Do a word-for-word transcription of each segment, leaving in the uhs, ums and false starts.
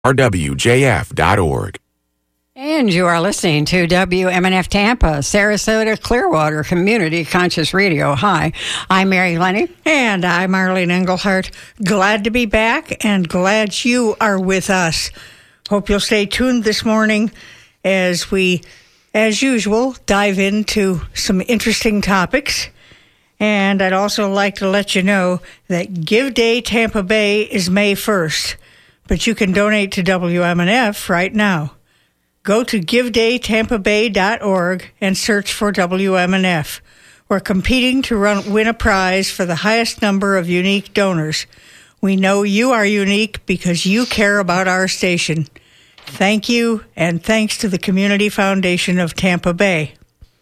R W J F dot org. And you are listening to W M N F Tampa, Sarasota, Clearwater Community Conscious Radio. Hi, I'm Mary Lenny. And I'm Arlene Engelhardt. Glad to be back and glad you are with us. Hope you'll stay tuned this morning as we, as usual, dive into some interesting topics. And I'd also like to let you know that Give Day Tampa Bay is May first, but you can donate to W M N F right now. Go to give day tampa bay dot org and search for W M N F. We're competing to run, win a prize for the highest number of unique donors. We know you are unique because you care about our station. Thank you, and thanks to the Community Foundation of Tampa Bay.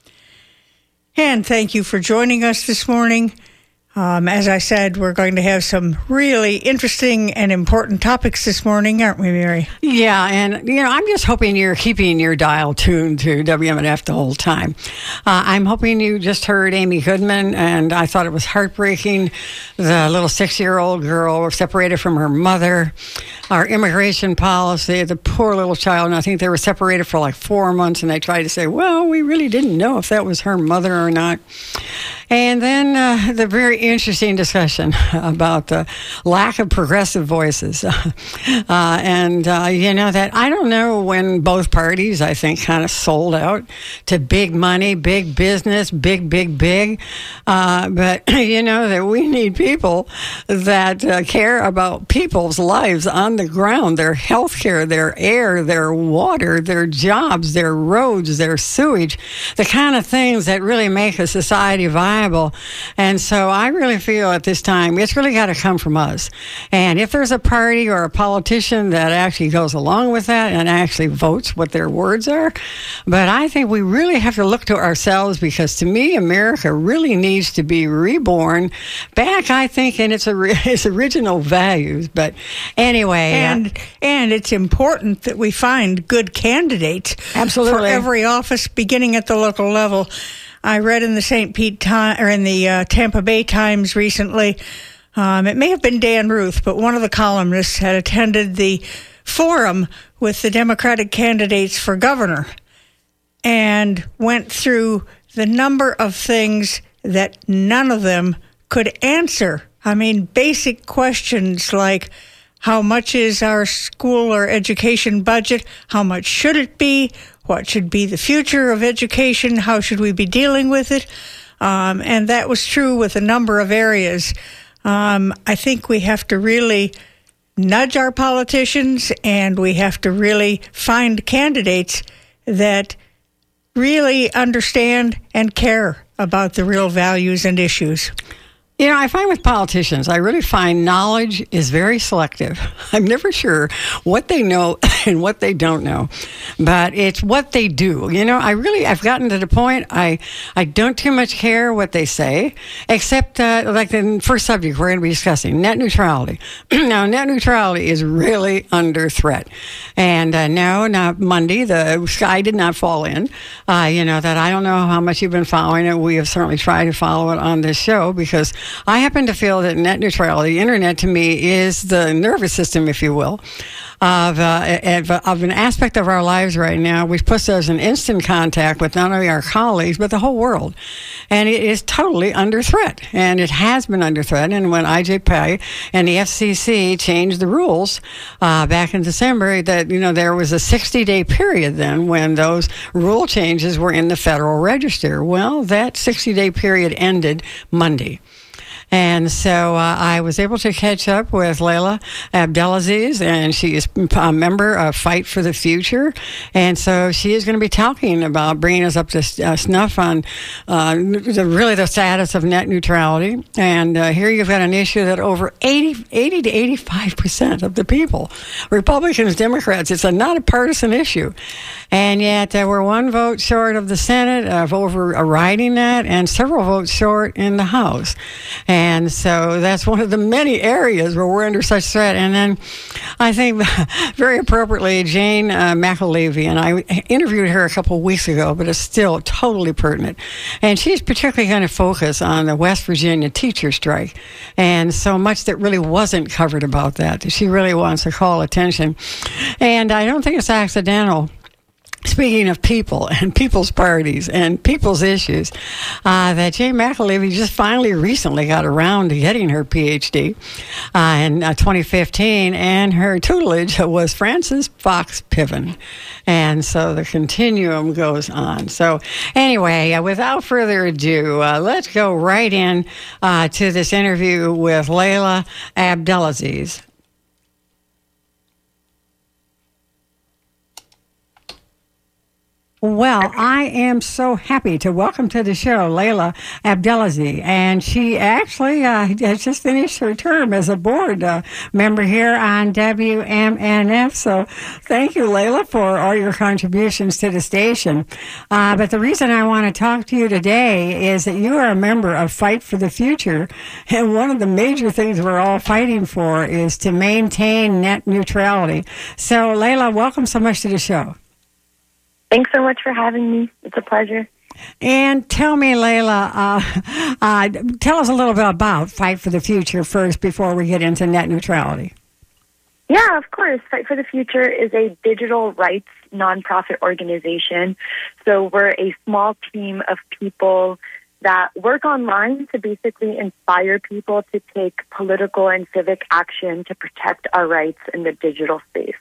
And thank you for joining us this morning. Um, as I said, we're going to have some really interesting and important topics this morning, aren't we, Mary? Yeah, and, you know, I'm just hoping you're keeping your dial tuned to W M N F the whole time. Uh, I'm hoping you just heard Amy Goodman, and I thought it was heartbreaking. The little six-year-old girl separated from her mother, our immigration policy, the poor little child, and I think they were separated for like four months, and they tried to say, well, we really didn't know if that was her mother or not. And then uh, the very interesting discussion about the lack of progressive voices. uh, and, uh, you know, that I don't know when both parties, I think, kind of sold out to big money, big business, big, big, big. Uh, but, you know, that we need people that uh, care about people's lives on the ground, their health care, their air, their water, their jobs, their roads, their sewage, the kind of things that really make a society viable. And so I really feel at this time it's really got to come from us. And if there's a party or a politician that actually goes along with that and actually votes what their words are, but I think we really have to look to ourselves, because to me, America really needs to be reborn back, I think, in its, its original values. But anyway. And, uh, and it's important that we find good candidates. Absolutely. For every office, beginning at the local level. I read in the Saint Pete Time, or in the uh, Tampa Bay Times recently, um, it may have been Dan Ruth, but one of the columnists had attended the forum with the Democratic candidates for governor and went through the number of things that none of them could answer. I mean, basic questions like, how much is our school or education budget? How much should it be? What should be the future of education? How should we be dealing with it? Um, and that was true with a number of areas. Um, I think we have to really nudge our politicians, and we have to really find candidates that really understand and care about the real values and issues. You know, I find with politicians, I really find knowledge is very selective. I'm never sure what they know and what they don't know, but it's what they do. You know, I really, I've gotten to the point, I, I don't too much care what they say, except uh, like the first subject we're going to be discussing, net neutrality. Now, net neutrality is really under threat. And uh, no, not Monday, the sky did not fall in. Uh, you know, that I don't know how much you've been following it. We have certainly tried to follow it on this show, because I happen to feel that net neutrality, the internet to me, is the nervous system, if you will, of, uh, of, of an aspect of our lives right now, which puts us in instant contact with not only our colleagues, but the whole world. And it is totally under threat. And it has been under threat. And when I J P A and the F C C changed the rules uh, back in December, that, you know, there was a sixty-day period then when those rule changes were in the Federal Register. Well, that sixty-day period ended Monday. And so uh, I was able to catch up with Layla Abdelaziz, and she is a member of Fight for the Future. And so she is going to be talking about bringing us up to uh, snuff on uh, the, really the status of net neutrality. And uh, here you've got an issue that over eighty, eighty to eighty-five percent of the people, Republicans, Democrats, it's a, not a partisan issue. And yet uh, we're one vote short of the Senate of overriding that, and several votes short in the House. And And so that's one of the many areas where we're under such threat. And then I think very appropriately, Jane uh, McAlevey, and I interviewed her a couple of weeks ago, but it's still totally pertinent. And she's particularly going to focus on the West Virginia teacher strike and so much that really wasn't covered about that. She really wants to call attention. And I don't think it's accidental. Speaking of people and people's parties and people's issues, uh, that Jane McAlevey just finally recently got around to getting her P H D uh, in uh, twenty fifteen, and her tutelage was Francis Fox Piven. And so the continuum goes on. So anyway, uh, without further ado, uh, let's go right in uh, to this interview with Laila Abdelaziz. Well, I am so happy to welcome to the show Laila Abdelaziz, and she actually uh, has just finished her term as a board uh, member here on W M N F. So thank you, Laila, for all your contributions to the station. Uh, but the reason I want to talk to you today is that you are a member of Fight for the Future, and one of the major things we're all fighting for is to maintain net neutrality. So, Laila, welcome so much to the show. Thanks so much for having me. It's a pleasure. And tell me, Laila, uh, uh, tell us a little bit about Fight for the Future first before we get into net neutrality. Yeah, of course. Fight for the Future is a digital rights nonprofit organization. So we're a small team of people that work online to basically inspire people to take political and civic action to protect our rights in the digital space.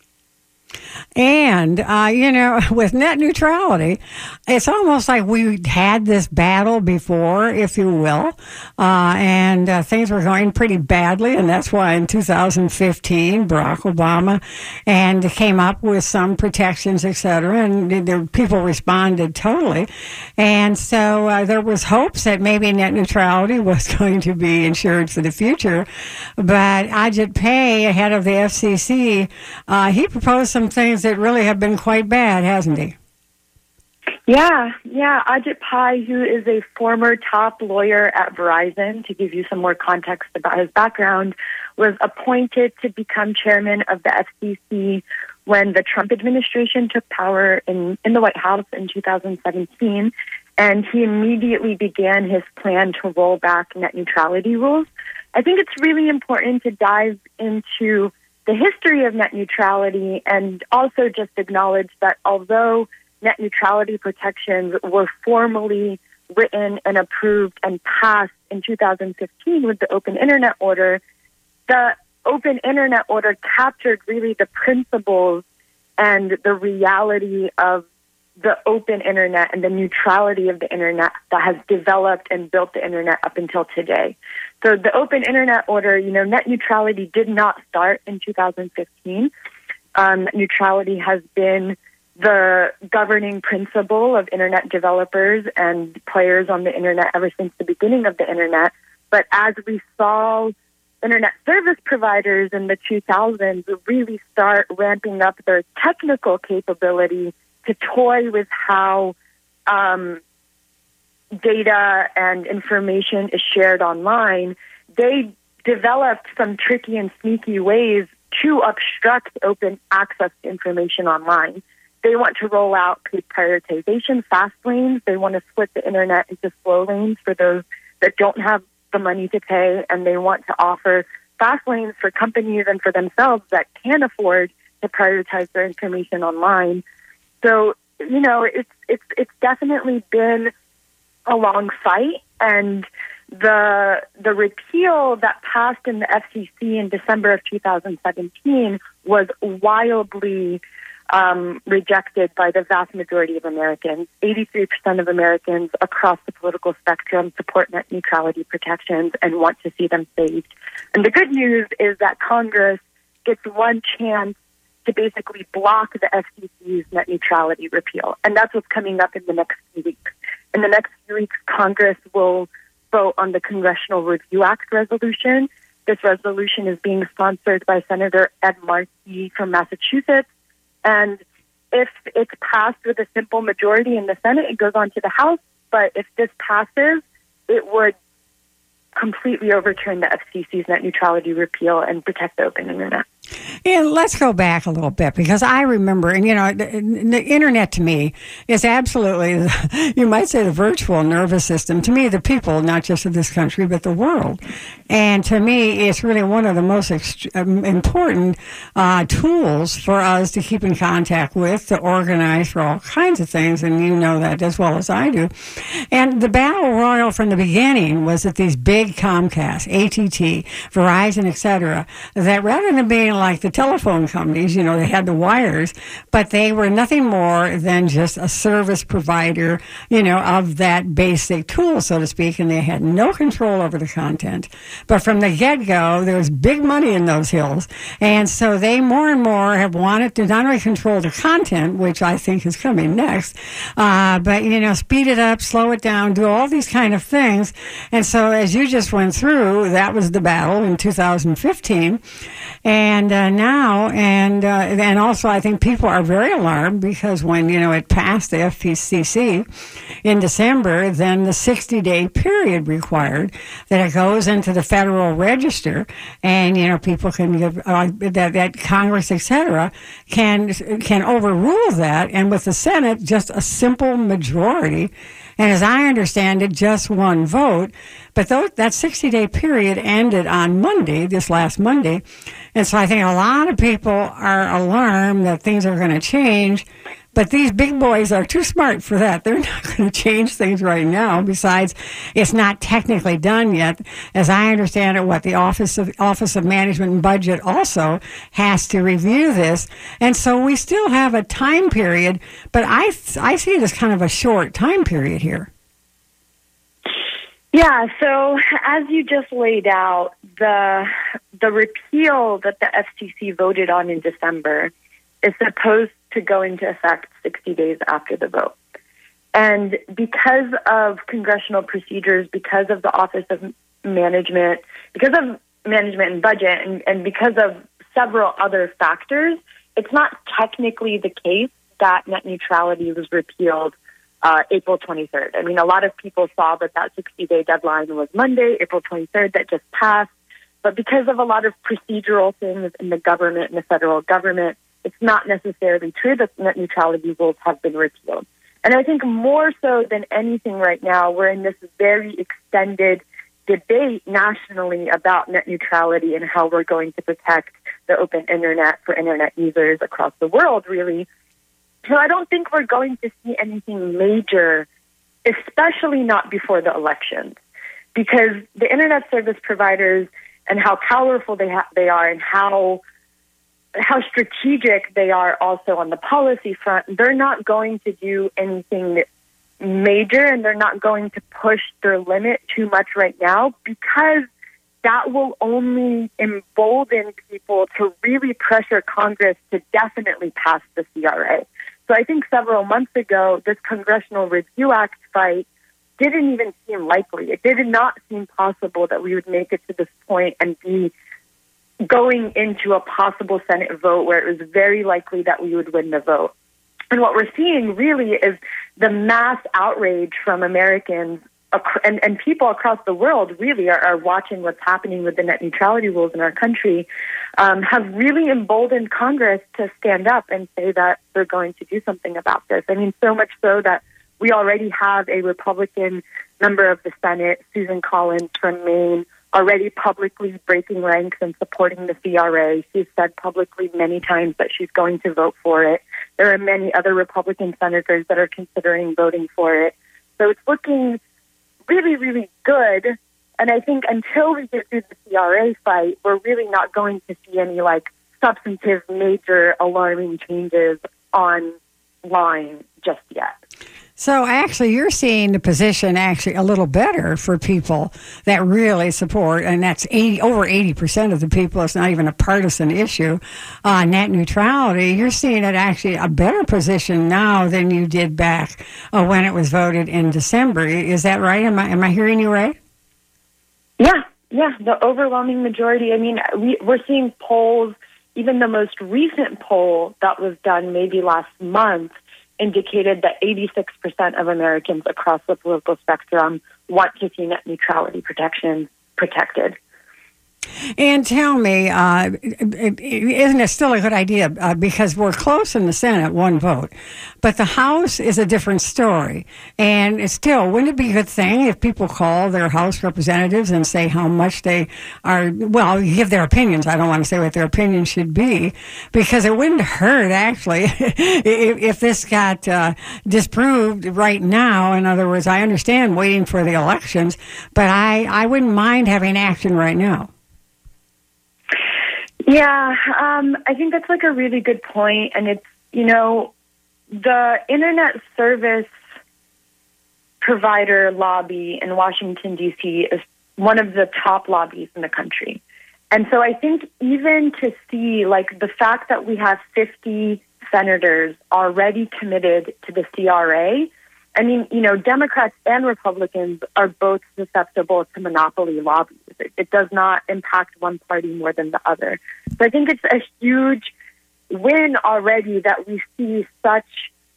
And, uh, you know, with net neutrality, it's almost like we had this battle before, if you will, uh, and uh, things were going pretty badly, and that's why in two thousand fifteen, Barack Obama and came up with some protections, et cetera, and the, the people responded totally. And so uh, there was hopes that maybe net neutrality was going to be ensured for the future, but Ajit Pai, head of the F C C, uh, he proposed some things that really have been quite bad, hasn't he? Yeah, yeah. Ajit Pai, who is a former top lawyer at Verizon, to give you some more context about his background, was appointed to become chairman of the F C C when the Trump administration took power in, in the White House in two thousand seventeen. And he immediately began his plan to roll back net neutrality rules. I think it's really important to dive into the history of net neutrality and also just acknowledge that although net neutrality protections were formally written and approved and passed in two thousand fifteen with the Open Internet Order, the Open Internet Order captured really the principles and the reality of the open internet and the neutrality of the internet that has developed and built the internet up until today. So the Open Internet Order, you know, net neutrality did not start in two thousand fifteen. Um, neutrality has been the governing principle of internet developers and players on the internet ever since the beginning of the internet. But as we saw internet service providers in the two thousands really start ramping up their technical capability to toy with how um, data and information is shared online, they developed some tricky and sneaky ways to obstruct open access to information online. They want to roll out paid prioritization, fast lanes. They want to split the internet into slow lanes for those that don't have the money to pay, and they want to offer fast lanes for companies and for themselves that can afford to prioritize their information online. So, you know, it's it's it's definitely been a long fight, and the the repeal that passed in the F C C in December of two thousand seventeen was wildly um, rejected by the vast majority of Americans. eighty-three percent of Americans across the political spectrum support net neutrality protections and want to see them saved. And the good news is that Congress gets one chance to basically block the F C C's net neutrality repeal. And that's what's coming up in the next few weeks. In the next few weeks, Congress will vote on the Congressional Review Act resolution. This resolution is being sponsored by Senator Ed Markey from Massachusetts. And if it's passed with a simple majority in the Senate, it goes on to the House. But if this passes, it would completely overturn the F C C's net neutrality repeal and protect the open internet. And let's go back a little bit, because I remember, and you know, the, the internet to me is absolutely, you might say, the virtual nervous system. To me, the people, not just of this country, but the world. And to me, it's really one of the most ext- important uh, tools for us to keep in contact with, to organize for all kinds of things, and you know that as well as I do. And the battle royal from the beginning was that these big Comcast, A T T, Verizon, et cetera, that rather than being like the telephone companies, you know, they had the wires, but they were nothing more than just a service provider, you know, of that basic tool, so to speak, and they had no control over the content. But from the get-go, there was big money in those hills, and so they more and more have wanted to not only control the content, which I think is coming next, uh, but, you know, speed it up, slow it down, do all these kind of things. And so as you just went through, that was the battle in two thousand fifteen. And uh, now, and uh, and also I think people are very alarmed, because when, you know, it passed the F C C in December, then the sixty-day period required that it goes into the Federal Register, and, you know, people can give, uh, that, that Congress, et cetera, can, can overrule that, and with the Senate, just a simple majority. And as I understand it, just one vote. But those, that sixty-day period ended on Monday, this last Monday. And so I think a lot of people are alarmed that things are going to change. But these big boys are too smart for that. They're not going to change things right now. Besides, it's not technically done yet. As I understand it, what the Office of Office of Management and Budget also has to review this. And so we still have a time period, but I, I see it as kind of a short time period here. Yeah, so as you just laid out, the the repeal that the F C C voted on in December is supposed to go into effect sixty days after the vote. And because of congressional procedures, because of the Office of Management, because of Management and Budget, and, and because of several other factors, it's not technically the case that net neutrality was repealed uh, April twenty-third. I mean, a lot of people saw that that sixty-day deadline was Monday, April twenty-third, that just passed. But because of a lot of procedural things in the government, in the federal government, it's not necessarily true that net neutrality rules have been repealed. And I think more so than anything right now, we're in this very extended debate nationally about net neutrality and how we're going to protect the open internet for internet users across the world, really. So I don't think we're going to see anything major, especially not before the elections, because the internet service providers and how powerful they ha- they are and how how strategic they are also on the policy front, they're not going to do anything major, and they're not going to push their limit too much right now, because that will only embolden people to really pressure Congress to definitely pass the C R A. So I think several months ago, this Congressional Review Act fight didn't even seem likely. It did not seem possible that we would make it to this point and be going into a possible Senate vote where it was very likely that we would win the vote. And what we're seeing really is the mass outrage from Americans and, and people across the world really are, are watching what's happening with the net neutrality rules in our country, um, have really emboldened Congress to stand up and say that they're going to do something about this. I mean, so much so that we already have a Republican member of the Senate, Susan Collins from Maine, already publicly breaking ranks and supporting the C R A. She's said publicly many times that she's going to vote for it. There are many other Republican senators that are considering voting for it. So it's looking really, really good. And I think until we get through the C R A fight, we're really not going to see any like substantive, major, alarming changes online just yet. So actually, you're seeing the position actually a little better for people that really support, and that's eighty, over eighty percent of the people. It's not even a partisan issue. Uh, net neutrality, you're seeing it actually a better position now than you did back uh, when it was voted in December. Is that right? Am I am I hearing you right? Yeah, yeah, the overwhelming majority. I mean, we, we're seeing polls, even the most recent poll that was done maybe last month, indicated that eighty-six percent of Americans across the political spectrum want to see net neutrality protections protected. And tell me, uh, isn't it still a good idea? Uh, because we're close in the Senate, one vote, but the House is a different story. And it's still, wouldn't it be a good thing if people call their House representatives and say how much they are, well, give their opinions. I don't want to say what their opinions should be, because it wouldn't hurt, actually, if, if this got uh, disproved right now. In other words, I understand waiting for the elections, but I, I wouldn't mind having action right now. Yeah, um, I think that's like a really good point. And it's, you know, the internet service provider lobby in Washington, D C is one of the top lobbies in the country. And so I think even to see like the fact that we have fifty senators already committed to the C R A, I mean, you know, Democrats and Republicans are both susceptible to monopoly lobbies. It, it does not impact one party more than the other. So I think it's a huge win already that we see such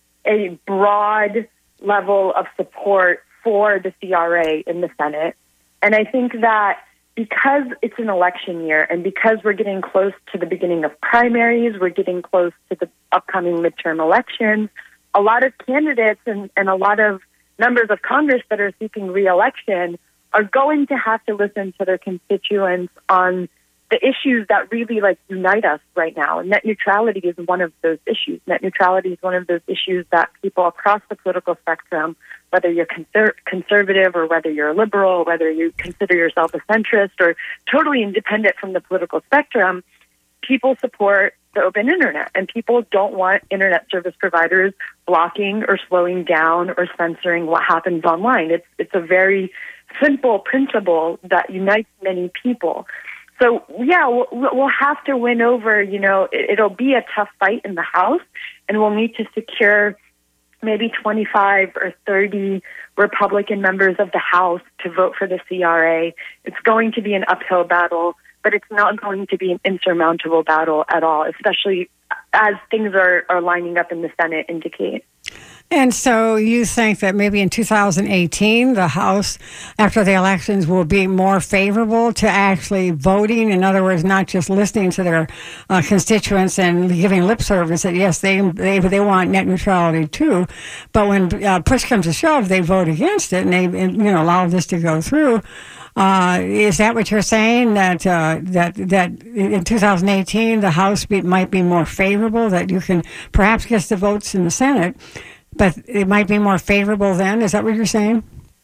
a broad level of support for the C R A in the Senate. And I think that because it's an election year and because we're getting close to the beginning of primaries, we're getting close to the upcoming midterm elections, a lot of candidates and, and a lot of members of Congress that are seeking re-election are going to have to listen to their constituents on the issues that really like unite us right now. Net neutrality is one of those issues. Net neutrality is one of those issues that people across the political spectrum, whether you're conser- conservative or whether you're a liberal, whether you consider yourself a centrist or totally independent from the political spectrum, people support the open internet, and people don't want internet service providers blocking or slowing down or censoring what happens online. It's it's a very simple principle that unites many people. So yeah, we'll, we'll have to win over. You know, it, it'll be a tough fight in the House, and we'll need to secure maybe twenty-five or thirty Republican members of the House to vote for the C R A. It's going to be an uphill battle, but it's not going to be an insurmountable battle at all, especially as things are, are lining up in the Senate indicate. And so you think that maybe in two thousand eighteen, the House, after the elections, will be more favorable to actually voting? In other words, not just listening to their uh, constituents and giving lip service that, yes, they, they they want net neutrality too. But when uh, push comes to shove, they vote against it and they you know allow this to go through. Uh, is that what you're saying, that uh, that that in two thousand eighteen, the House be, might be more favorable, that you can perhaps get the votes in the Senate, but it might be more favorable then? Is that what you're saying?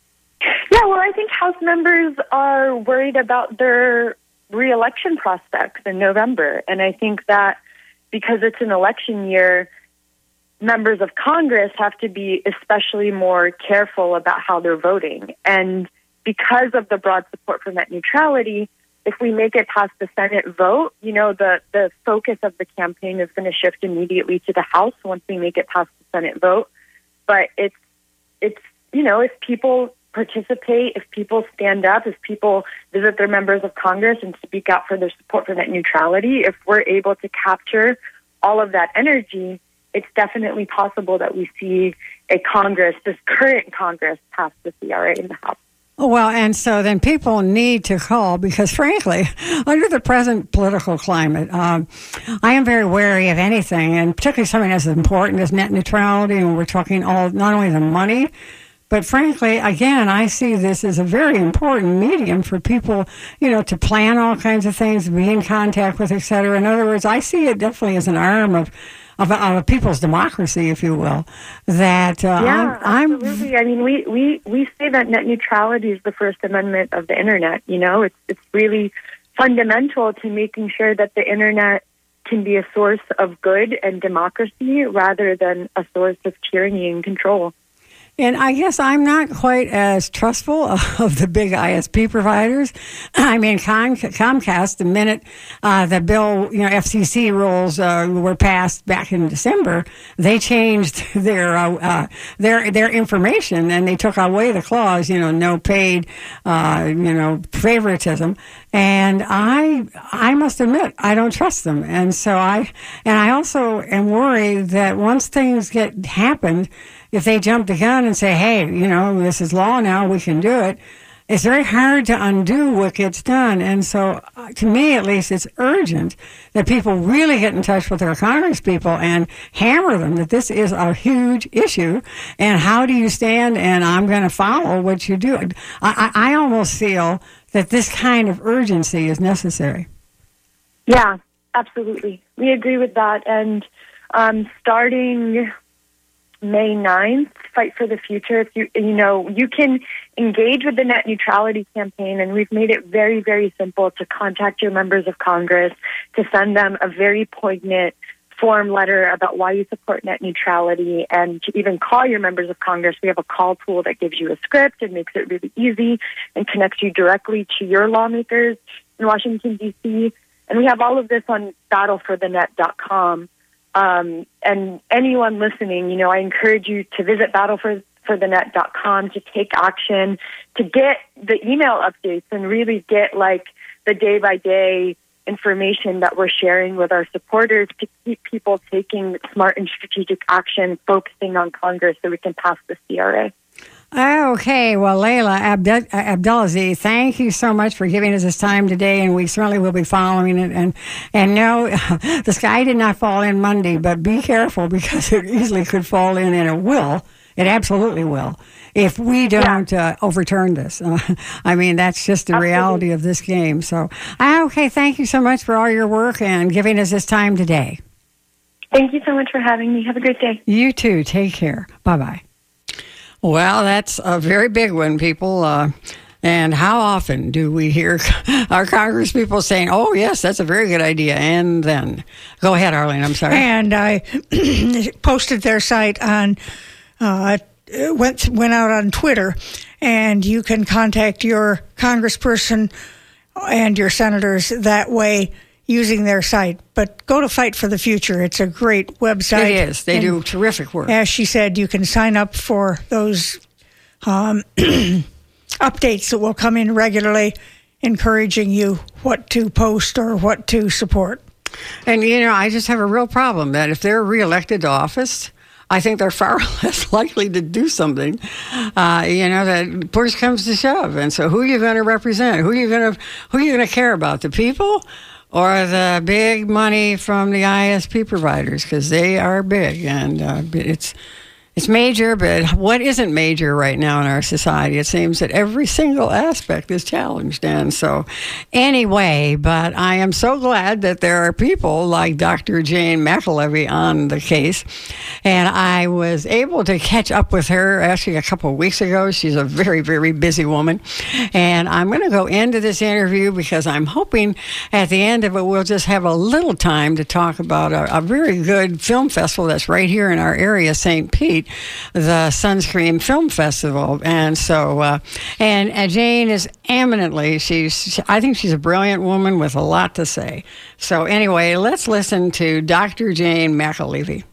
Yeah, well, I think House members are worried about their re-election prospects in November. And I think that because it's an election year, members of Congress have to be especially more careful about how they're voting. And because of the broad support for net neutrality, if we make it past the Senate vote, you know, the, the focus of the campaign is going to shift immediately to the House once we make it past the Senate vote. But it's, it's you know, if people participate, if people stand up, if people visit their members of Congress and speak out for their support for net neutrality, if we're able to capture all of that energy, it's definitely possible that we see a Congress, this current Congress, pass the C R A in the House. Well, and so then people need to call because, frankly, under the present political climate, um, I am very wary of anything, and particularly something as important as net neutrality, and we're talking all not only the money, but frankly, again, I see this as a very important medium for people, you know, to plan all kinds of things, be in contact with, et cetera. In other words, I see it definitely as an arm of Of a, of a people's democracy, if you will, that uh, yeah, I'm, absolutely. I'm, I mean, we, we, we say that net neutrality is the First Amendment of the Internet. You know, it's it's really fundamental to making sure that the Internet can be a source of good and democracy rather than a source of tyranny and control. And I guess I'm not quite as trustful of the big I S P providers. I mean, Com- Comcast, the minute uh, the bill, you know, F C C rules uh, were passed back in December, they changed their uh, uh, their their information and they took away the clause, you know, no paid, uh, you know, favoritism. And I I must admit I don't trust them, and so I and I also am worried that once things get happened, if they jump the gun and say, hey, you know, this is law now, we can do it, it's very hard to undo what gets done. And so, uh, to me at least, it's urgent that people really get in touch with their Congress people and hammer them that this is a huge issue. And how do you stand? And I'm going to follow what you do. I, I, I almost feel that this kind of urgency is necessary. Yeah, absolutely. We agree with that. And um, starting May ninth, Fight for the Future, if you you know, you can engage with the net neutrality campaign, and we've made it very, very simple to contact your members of Congress, to send them a very poignant form letter about why you support net neutrality, and to even call your members of Congress. We have a call tool that gives you a script and makes it really easy and connects you directly to your lawmakers in Washington, D C. And we have all of this on battle for the net dot com. Um, and anyone listening, you know, I encourage you to visit battle for the net dot com to take action, to get the email updates and really get like the day by day information that we're sharing with our supporters to keep people taking smart and strategic action, focusing on Congress so we can pass the C R A. Okay, well, Layla Abd- Abdelaziz, thank you so much for giving us this time today, and we certainly will be following it. And and no, the sky did not fall in Monday, but be careful because it easily could fall in, and it will. It absolutely will if we don't yeah. uh, overturn this. Uh, I mean, that's just the absolutely. reality of this game. So, okay, thank you so much for all your work and giving us this time today. Thank you so much for having me. Have a great day. You too. Take care. Bye-bye. Well, that's a very big one, people. Uh, and how often do we hear our Congress people saying, oh, yes, that's a very good idea. And then, go ahead, Arlene, I'm sorry. And I posted their site on, uh, went, went out on Twitter, and you can contact your congressperson and your senators that way using their site. But go to Fight for the Future. It's a great website. It is. They and do terrific work. As she said, you can sign up for those um, updates that will come in regularly, encouraging you what to post or what to support. And, you know, I just have a real problem that if they're reelected to office, I think they're far less likely to do something, uh, you know, that push comes to shove. And so who are you going to represent? Who are you going to, who are you going to care about? The people? Or the big money from the I S P providers, because they are big, and uh, it's it's major. But what isn't major right now in our society? It seems that every single aspect is challenged. And so, anyway, but I am so glad that there are people like Doctor Jane McAlevey on the case, and I was able to catch up with her actually a couple of weeks ago. She's a very, very busy woman, and I'm going to go into this interview because I'm hoping at the end of it we'll just have a little time to talk about a, a very good film festival that's right here in our area, Saint Pete, the Sunscreen Film Festival. And so, uh, and, and Jane is eminently, she's, I think she's a brilliant woman with a lot to say. So anyway, let's listen to Doctor Jane McAlevey.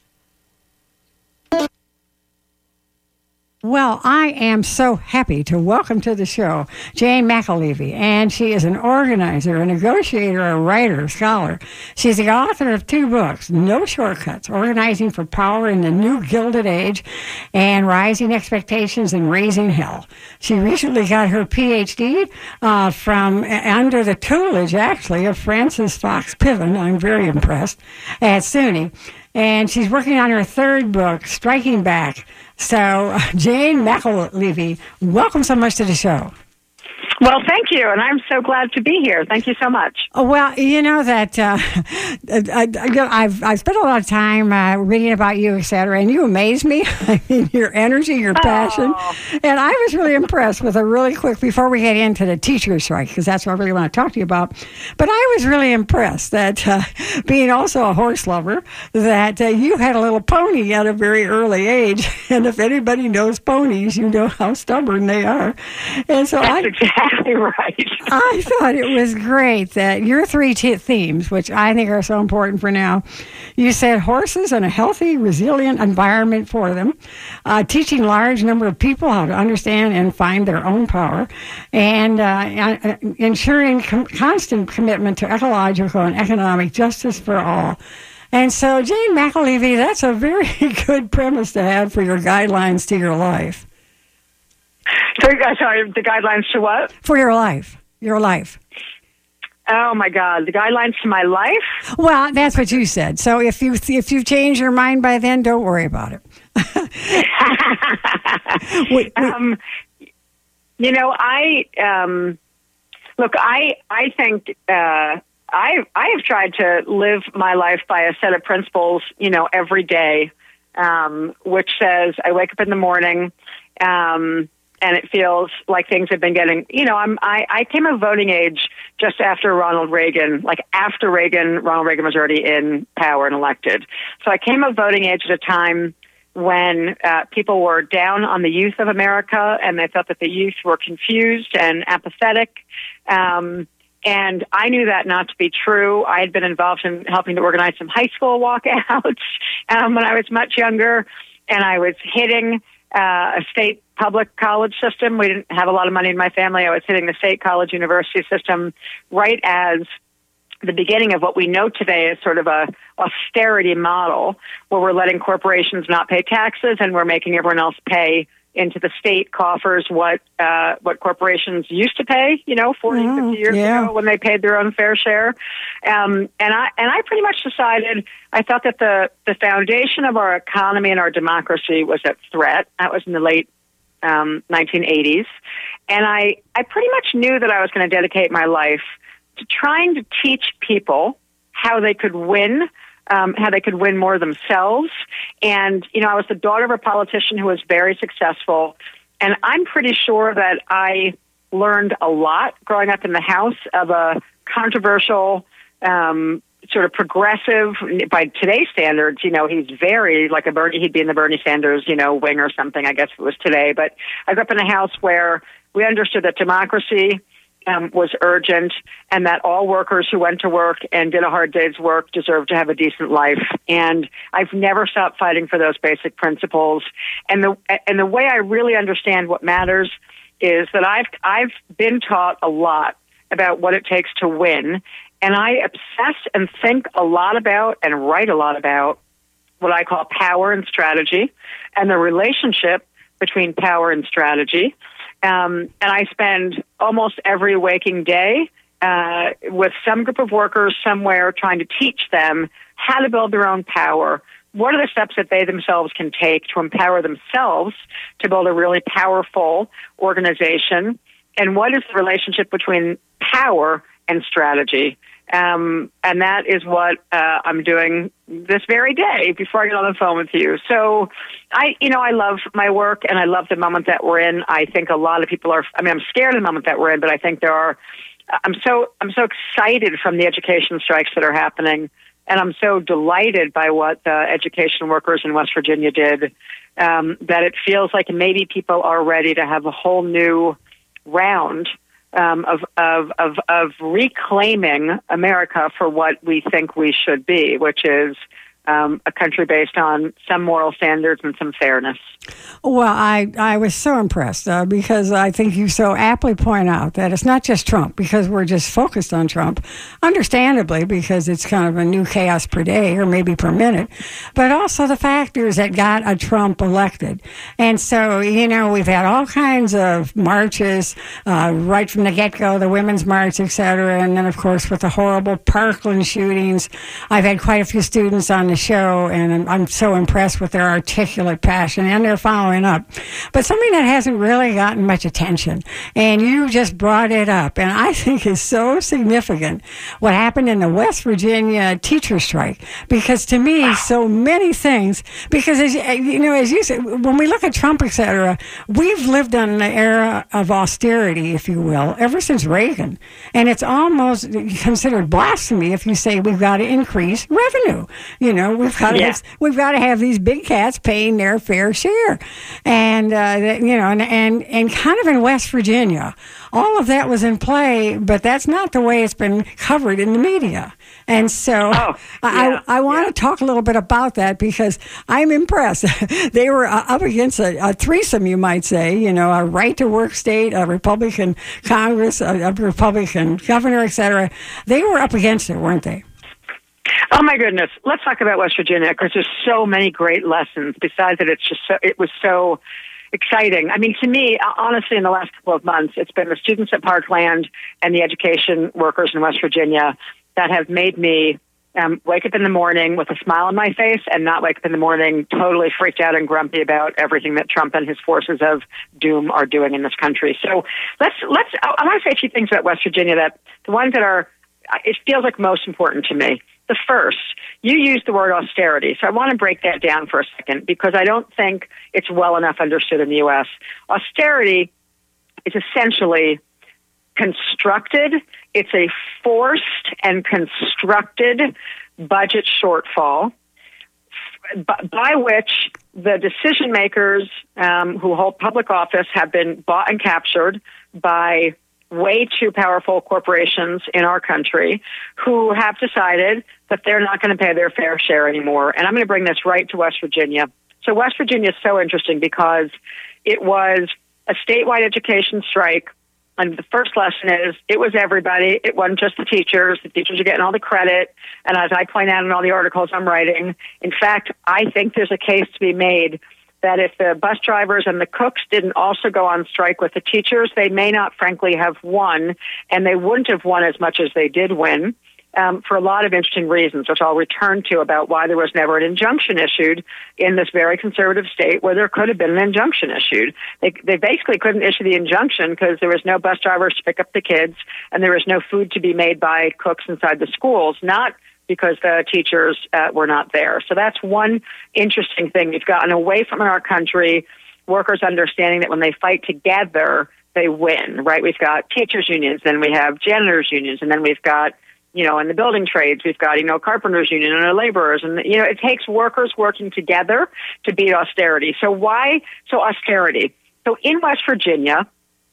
Well, I am so happy to welcome to the show Jane McAlevey, and she is an organizer, a negotiator, a writer, a scholar. She's the author of two books, No Shortcuts, Organizing for Power in the New Gilded Age, and Rising Expectations and Raising Hell. She recently got her P H D uh, from, uh, under the tutelage, actually, of Frances Fox Piven. I'm very impressed, at SUNY. And she's working on her third book, Striking Back. So, uh, Jane McAlevey, welcome so much to the show. Well, thank you, and I'm so glad to be here. Thank you so much. Oh, well, you know that uh, I, I, I've I've spent a lot of time uh, reading about you, et cetera, and you amaze me. I mean, your energy, your passion, oh. and I was really impressed with a really quick, before we get into the teacher strike, because that's what I really want to talk to you about, but I was really impressed that, uh, being also a horse lover, that uh, you had a little pony at a very early age, and if anybody knows ponies, you know how stubborn they are. And so That's I... exactly right. I thought it was great that your three t- themes, which I think are so important for now, you said horses and a healthy, resilient environment for them, uh, teaching large number of people how to understand and find their own power, and uh, ensuring com- constant commitment to ecological and economic justice for all. And so, Jane McAlevey, that's a very good premise to have for your guidelines to your life. For, uh, sorry, the guidelines to what? For your life. Your life. Oh my God, the guidelines to my life? Well, that's what you said. So if you if you change your mind by then, don't worry about it. we, we, um, you know, I um, look. I I think uh, I I have tried to live my life by a set of principles. You know, every day, um, which says I wake up in the morning. Um, And it feels like things have been getting, you know, I'm, I, I came of voting age just after Ronald Reagan, like after Reagan, Ronald Reagan was already in power and elected. So I came of voting age at a time when uh, people were down on the youth of America and they thought that the youth were confused and apathetic. Um, and I knew that not to be true. I had been involved in helping to organize some high school walkouts um, when I was much younger, and I was hitting Uh, a state public college system. We didn't have a lot of money in my family. I was hitting the state college university system right as the beginning of what we know today is sort of a austerity model where we're letting corporations not pay taxes and we're making everyone else pay into the state coffers what uh, what corporations used to pay, you know, forty, mm, fifty years yeah. ago when they paid their own fair share. Um, and I and I pretty much decided, I thought that the, the foundation of our economy and our democracy was at threat. That was in the late um, nineteen eighties. And I, I pretty much knew that I was going to dedicate my life to trying to teach people how they could win, Um, how they could win more themselves. And, you know, I was the daughter of a politician who was very successful. And I'm pretty sure that I learned a lot growing up in the house of a controversial, um, sort of progressive, by today's standards, you know, he's very like a Bernie, he'd be in the Bernie Sanders, you know, wing or something, I guess it was today. But I grew up in a house where we understood that democracy Um, was urgent, and that all workers who went to work and did a hard day's work deserved to have a decent life. And I've never stopped fighting for those basic principles. And the and the way I really understand what matters is that I've I've been taught a lot about what it takes to win, and I obsess and think a lot about and write a lot about what I call power and strategy, and the relationship between power and strategy. Um, and I spend almost every waking day uh, with some group of workers somewhere trying to teach them how to build their own power. What are the steps that they themselves can take to empower themselves to build a really powerful organization? And what is the relationship between power and strategy? Um, and that is what uh, I'm doing this very day before I get on the phone with you. So I, you know, I love my work and I love the moment that we're in. I think a lot of people are, I mean, I'm scared of the moment that we're in, but I think there are, I'm so, I'm so excited from the education strikes that are happening. And I'm so delighted by what the education workers in West Virginia did, um, that it feels like maybe people are ready to have a whole new round Um, of, of of of reclaiming America for what we think we should be, which is um, a country based on some moral standards and some fairness. Well, I, I was so impressed uh, because I think you so aptly point out that it's not just Trump, because we're just focused on Trump, understandably, because it's kind of a new chaos per day or maybe per minute, but also the factors that got a Trump elected. And so, you know, we've had all kinds of marches uh, right from the get-go, the Women's March, et cetera. And then, of course, with the horrible Parkland shootings, I've had quite a few students on the show, and I'm, I'm so impressed with their articulate passion and their following up. But something that hasn't really gotten much attention, and you just brought it up, and I think is so significant, what happened in the West Virginia teacher strike. Because to me, so many things, because as you know, as you said, when we look at Trump, et cetera, we've lived in an era of austerity, if you will, ever since Reagan. And it's almost considered blasphemy if you say we've got to increase revenue. You know, we've got to, yeah. have, we've got to have these big cats paying their fair share. And, uh, you know, and, and, and kind of in West Virginia, all of that was in play, but that's not the way it's been covered in the media. And so oh, I, yeah, I, I want yeah. to talk a little bit about that because I'm impressed. They were uh, up against a, a threesome, you might say, you know, a right-to-work state, a Republican Congress, a, a Republican governor, et cetera. They were up against it, weren't they? Oh my goodness! Let's talk about West Virginia because there's so many great lessons. Besides that, it's just so, it was so exciting. I mean, to me, honestly, in the last couple of months, it's been the students at Parkland and the education workers in West Virginia that have made me um, wake up in the morning with a smile on my face and not wake up in the morning totally freaked out and grumpy about everything that Trump and his forces of doom are doing in this country. So let's let's. I want to say a few things about West Virginia, that the ones that are, it feels like most important to me. The first, you used the word austerity, so I want to break that down for a second because I don't think it's well enough understood in the U S. Austerity is essentially constructed, it's a forced and constructed budget shortfall by which the decision makers um, who hold public office have been bought and captured by way too powerful corporations in our country who have decided that they're not going to pay their fair share anymore. And I'm going to bring this right to West Virginia. So West Virginia is so interesting because it was a statewide education strike. And the first lesson is it was everybody. It wasn't just the teachers. The teachers are getting all the credit. And as I point out in all the articles I'm writing, in fact, I think there's a case to be made that if the bus drivers and the cooks didn't also go on strike with the teachers, they may not, frankly, have won, and they wouldn't have won as much as they did win um, for a lot of interesting reasons, which I'll return to about why there was never an injunction issued in this very conservative state where there could have been an injunction issued. They, they basically couldn't issue the injunction because there was no bus drivers to pick up the kids, and there was no food to be made by cooks inside the schools, not because the teachers uh, were not there. So that's one interesting thing. We've gotten away from in our country, workers understanding that when they fight together, they win, right? We've got teachers unions, then we have janitors unions, and then we've got, you know, in the building trades, we've got, you know, carpenters union and our laborers. And, you know, it takes workers working together to beat austerity. So why? So austerity. So in West Virginia,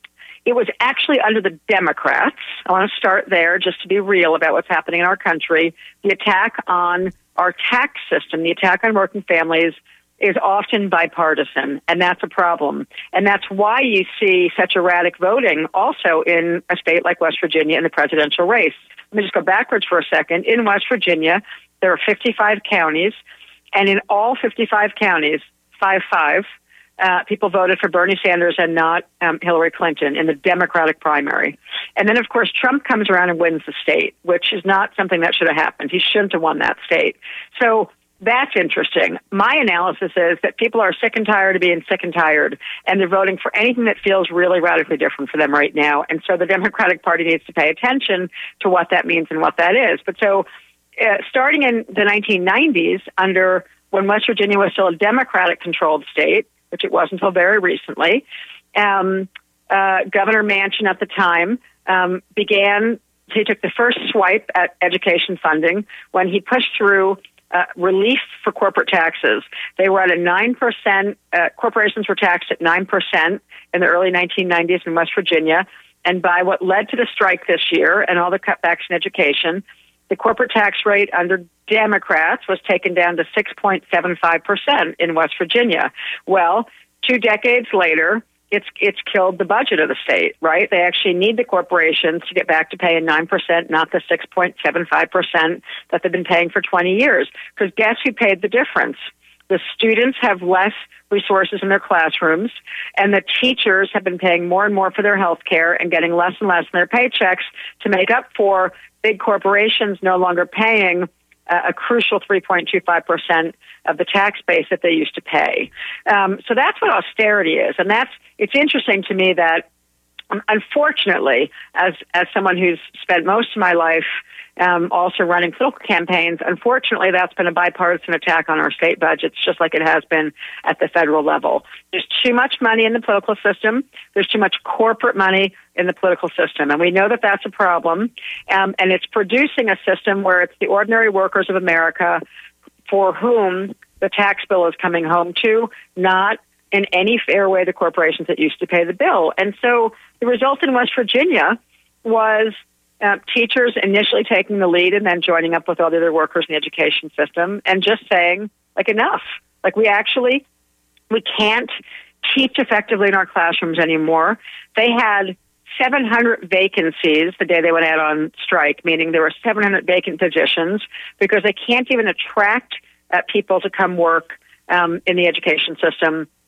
it was actually under the Democrats. I want to start there just to be real about what's happening in our country. The attack on our tax system, the attack on working families, is often bipartisan, and that's a problem. And that's why you see such erratic voting also in a state like West Virginia in the presidential race. Let me just go backwards for a second. In West Virginia, there are fifty-five counties, and in all fifty-five counties, five five, Uh, people voted for Bernie Sanders and not um, Hillary Clinton in the Democratic primary. And then, of course, Trump comes around and wins the state, which is not something that should have happened. He shouldn't have won that state. So that's interesting. My analysis is that people are sick and tired of being sick and tired, and they're voting for anything that feels really radically different for them right now. And so the Democratic Party needs to pay attention to what that means and what that is. But so uh, starting in the nineteen nineties, under when West Virginia was still a Democratic-controlled state, which it was until very recently, um, uh, Governor Manchin at the time um, began, he took the first swipe at education funding when he pushed through uh, relief for corporate taxes. They were at a nine percent, uh, corporations were taxed at nine percent in the early nineteen nineties in West Virginia, and by what led to the strike this year and all the cutbacks in education, the corporate tax rate under Democrats was taken down to six point seven five percent in West Virginia. Well, two decades later, it's it's killed the budget of the state, right? They actually need the corporations to get back to paying nine percent, not the six point seven five percent that they've been paying for twenty years. Because guess who paid the difference? The students have less resources in their classrooms, and the teachers have been paying more and more for their health care and getting less and less in their paychecks to make up for big corporations no longer paying uh, a crucial three point two five percent of the tax base that they used to pay. Um, so that's what austerity is. And that's, it's interesting to me that, um, unfortunately, as, as someone who's spent most of my life um, also running political campaigns, unfortunately, that's been a bipartisan attack on our state budgets, just like it has been at the federal level. There's too much money in the political system. There's too much corporate money in the political system. And we know that that's a problem. Um, and it's producing a system where it's the ordinary workers of America for whom the tax bill is coming home to, not in any fair way the corporations that used to pay the bill. And so the result in West Virginia was uh, teachers initially taking the lead and then joining up with all the other workers in the education system and just saying, like, enough. Like, we actually, we can't teach effectively in our classrooms anymore. They had seven hundred vacancies the day they went out on strike, meaning there were seven hundred vacant positions because they can't even attract uh, people to come work um, in the education system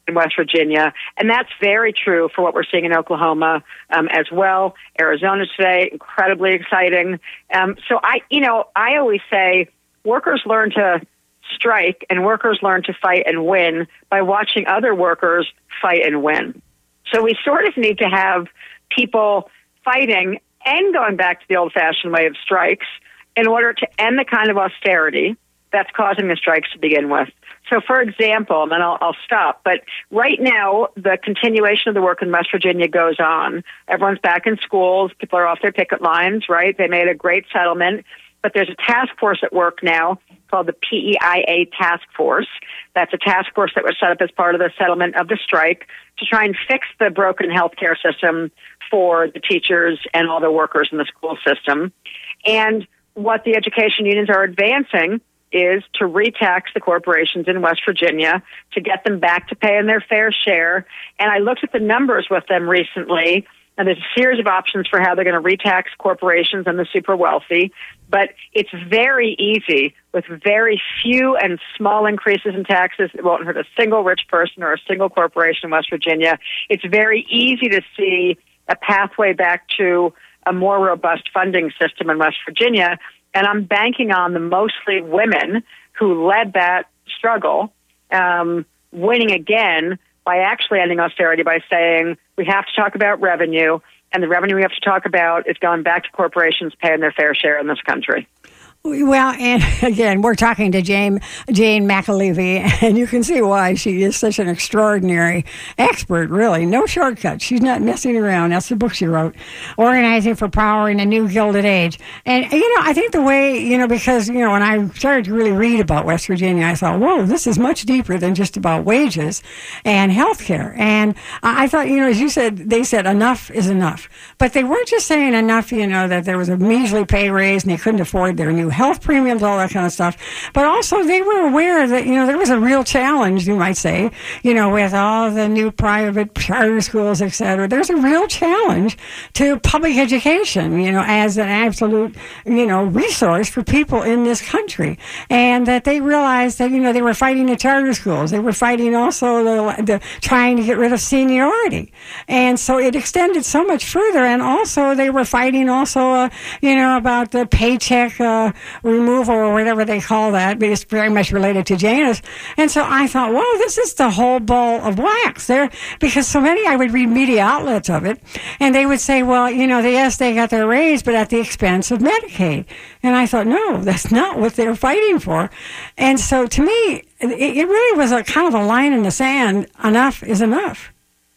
in West Virginia. And that's very true for what we're seeing in Oklahoma um, as well. Arizona today, incredibly exciting. Um, so I, you know, I always say workers learn to strike and workers learn to fight and win by watching other workers fight and win. So we sort of need to have people fighting and going back to the old-fashioned way of strikes in order to end the kind of austerity that's causing the strikes to begin with. So, for example, and then I'll, I'll stop, but right now the continuation of the work in West Virginia goes on. Everyone's back in schools. People are off their picket lines, right? They made a great settlement. But there's a task force at work now called the P E I A Task Force. That's a task force that was set up as part of the settlement of the strike to try and fix the broken healthcare system for the teachers and all the workers in the school system. And what the education unions are advancing is to retax the corporations in West Virginia to get them back to paying their fair share. And I looked at the numbers with them recently, and there's a series of options for how they're going to retax corporations and the super wealthy. But it's very easy with very few and small increases in taxes. It won't hurt a single rich person or a single corporation in West Virginia. It's very easy to see a pathway back to a more robust funding system in West Virginia. And I'm banking on the mostly women who led that struggle um, winning again by actually ending austerity by saying we have to talk about revenue, and the revenue we have to talk about is going back to corporations paying their fair share in this country. Well, and again, we're talking to Jane, Jane McAlevey, and you can see why she is such an extraordinary expert, really. No shortcuts. She's not messing around. That's the book she wrote, Organizing for Power in a New Gilded Age. And, you know, I think the way, you know, because, you know, when I started to really read about West Virginia, I thought, whoa, this is much deeper than just about wages and health care. And I thought, you know, as you said, they said enough is enough. But they weren't just saying enough, you know, that there was a measly pay raise and they couldn't afford their new health premiums, all that kind of stuff. But also they were aware that, you know, there was a real challenge, you might say, you know, with all the new private charter schools, et cetera. There's a real challenge to public education, you know, as an absolute, you know, resource for people in this country. And that they realized that, you know, they were fighting the charter schools. They were fighting also the, the trying to get rid of seniority. And so it extended so much further. And also they were fighting also, uh, you know, about the paycheck uh, removal or whatever they call that, but it's very much related to Janus. And so I thought, whoa, this is the whole ball of wax there, because so many, I would read media outlets of it, and they would say, well, you know, yes, they got their raise, but at the expense of Medicaid. And I thought, no, that's not what they're fighting for. And so to me, it, it really was a kind of a line in the sand. Enough is enough.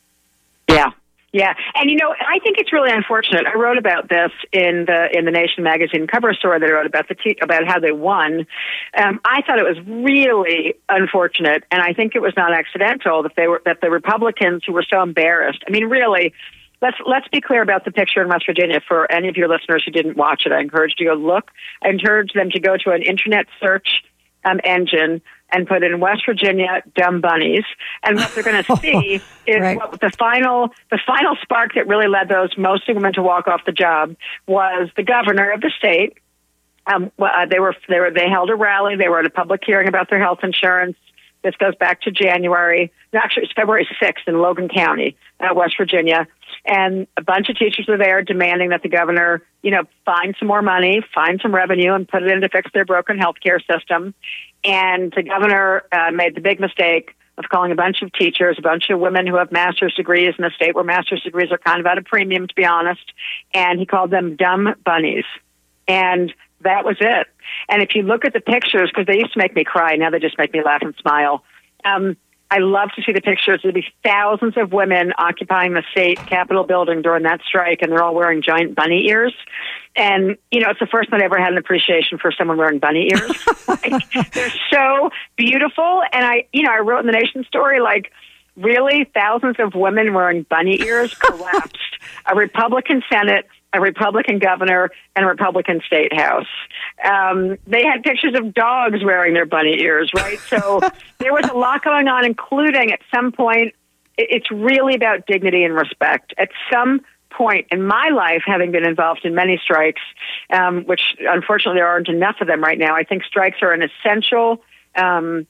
Yeah. Yeah, and you know, I think it's really unfortunate. I wrote about this in the in the Nation magazine cover story that I wrote about the te- about how they won. Um, I thought it was really unfortunate, and I think it was not accidental that they were that the Republicans who were so embarrassed. I mean, really, let's let's be clear about the picture in West Virginia. For any of your listeners who didn't watch it, I encourage you to go look. I encourage them to go to an internet search um, engine and put in West Virginia dumb bunnies, and what they're going to see is right. what the final the final spark that really led those mostly women to walk off the job was the governor of the state. Um, uh, they were they were they held a rally. They were at a public hearing about their health insurance. This goes back to January. No, actually, it's February sixth in Logan County, uh, West Virginia. And a bunch of teachers were there demanding that the governor, you know, find some more money, find some revenue, and put it in to fix their broken healthcare system. And the governor uh, made the big mistake of calling a bunch of teachers, a bunch of women who have master's degrees in a state where master's degrees are kind of at a premium, to be honest. And he called them dumb bunnies. And that was it. And if you look at the pictures, because they used to make me cry, now they just make me laugh and smile. Um, I love to see the pictures. There'll be thousands of women occupying the state Capitol building during that strike, and they're all wearing giant bunny ears. And, you know, it's the first time I ever had an appreciation for someone wearing bunny ears. Like, they're so beautiful. And I, you know, I wrote in the Nation story, like, really, thousands of women wearing bunny ears collapsed a Republican Senate, a Republican governor, and a Republican state house. Um, they had pictures of dogs wearing their bunny ears, right? So there was a lot going on, including at some point, it's really about dignity and respect. At some point in my life, having been involved in many strikes, um, which unfortunately there aren't enough of them right now, I think strikes are an essential um,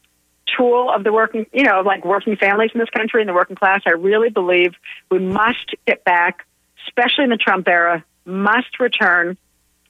tool of the working, you know, like working families in this country and the working class. I really believe we must get back, especially in the Trump era, must return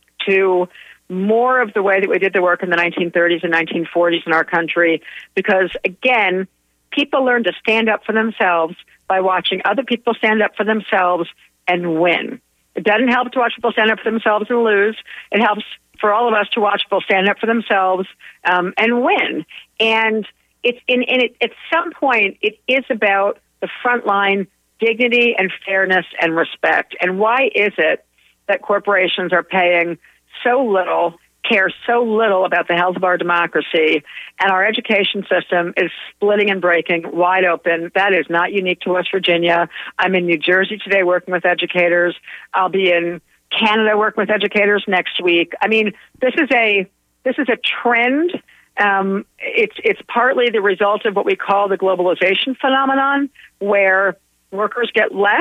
to more of the way that we did the work in the nineteen thirties and nineteen forties in our country, because, again, people learn to stand up for themselves by watching other people stand up for themselves and win. It doesn't help to watch people stand up for themselves and lose. It helps for all of us to watch people stand up for themselves um, and win. And it's in, in it, at some point, it is about the frontline dignity and fairness and respect. And why is it that corporations are paying so little, care so little about the health of our democracy, and our education system is splitting and breaking wide open? That is not unique to West Virginia. I'm in New Jersey today working with educators. I'll be in Canada working with educators next week. I mean, this is a this is a trend. Um, it's it's partly the result of what we call the globalization phenomenon, where workers get less,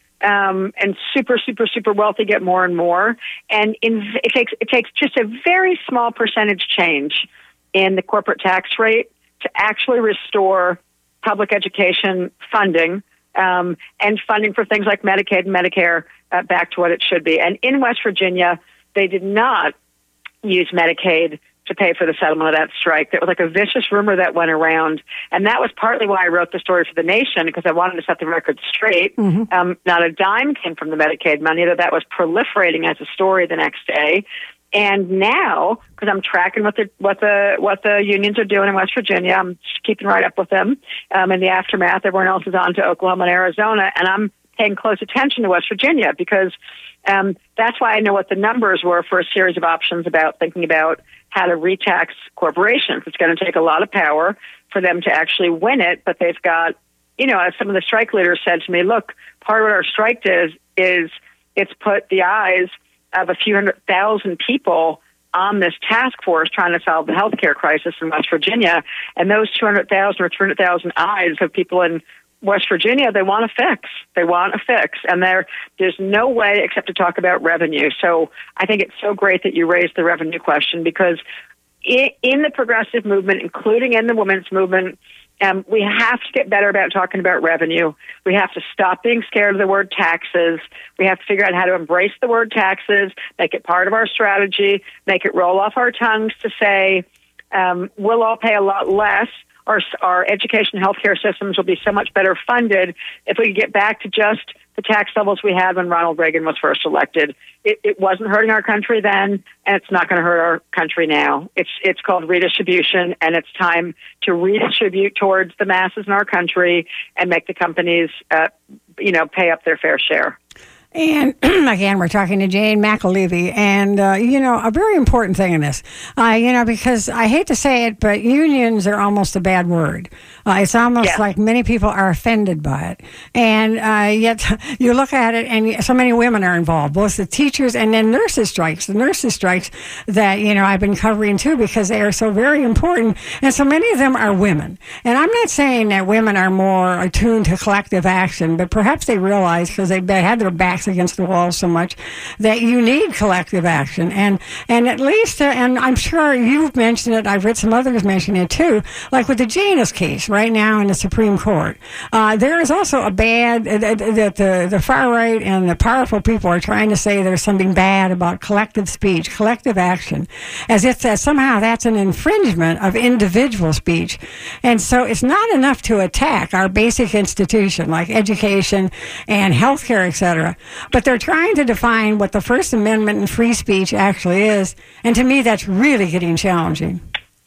um, and super, super, super wealthy get more and more. And in, it takes it takes just a very small percentage change in the corporate tax rate to actually restore public education funding um, and funding for things like Medicaid and Medicare uh, back to what it should be. And in West Virginia, they did not use Medicaid to pay for the settlement of that strike. There was like a vicious rumor that went around, and that was partly why I wrote the story for The Nation, because I wanted to set the record straight. Mm-hmm. Um, not a dime came from the Medicaid money, that that was proliferating as a story the next day. And now, because I'm tracking what the what the what the unions are doing in West Virginia, I'm just keeping right up with them. Um, in the aftermath, everyone else is on to Oklahoma and Arizona, and I'm paying close attention to West Virginia because um, that's why I know what the numbers were for a series of options about thinking about how to retax corporations. It's going to take a lot of power for them to actually win it, but they've got, you know, as some of the strike leaders said to me, look, part of what our strike does is it's put the eyes of a few hundred thousand people on this task force trying to solve the healthcare crisis in West Virginia, and those two hundred thousand or three hundred thousand eyes of people in West Virginia, they want a fix. They want a fix. And there, there's no way except to talk about revenue. So I think it's so great that you raised the revenue question, because in, in the progressive movement, including in the women's movement, um, we have to get better about talking about revenue. We have to stop being scared of the word taxes. We have to figure out how to embrace the word taxes, make it part of our strategy, make it roll off our tongues to say, um, we'll all pay a lot less. Our, our education and healthcare systems will be so much better funded if we could get back to just the tax levels we had when Ronald Reagan was first elected. It, it wasn't hurting our country then, and it's not going to hurt our country now. It's it's called redistribution, and it's time to redistribute towards the masses in our country and make the companies, uh, you know, pay up their fair share. And again, we're talking to Jane McAlevey, and, uh, you know, a very important thing in this, uh, you know, because I hate to say it, but unions are almost a bad word. Uh, it's almost yeah. like many people are offended by it. And uh, yet you look at it, and so many women are involved, both the teachers and then nurses strikes, the nurses strikes that, you know, I've been covering too, because they are so very important. And so many of them are women. And I'm not saying that women are more attuned to collective action, but perhaps they realize, because they've had their backs against the wall so much, that you need collective action. And and at least, uh, and I'm sure you've mentioned it, I've read some others mention it too, like with the Janus case right now in the Supreme Court. Uh, there is also a bad, uh, that the, the far right and the powerful people are trying to say there's something bad about collective speech, collective action, as if that somehow that's an infringement of individual speech. And so it's not enough to attack our basic institution like education and healthcare, et cetera, but they're trying to define what the First Amendment and free speech actually is. And to me, that's really getting challenging.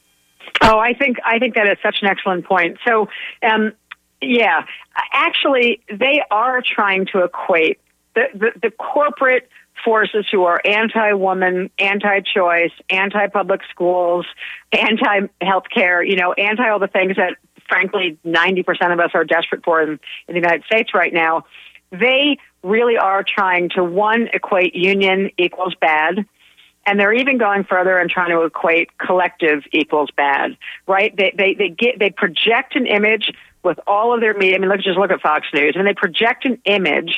Oh, I think I think that is such an excellent point. So, um, yeah, actually, they are trying to equate the, the, the corporate forces who are anti-woman, anti-choice, anti-public schools, anti-healthcare, you know, anti all the things that, frankly, ninety percent of us are desperate for in, in the United States right now. They really are trying to, one, equate union equals bad, and they're even going further and trying to equate collective equals bad, right? They they they get they project an image with all of their media. I mean, let's just look at Fox News, and they project an image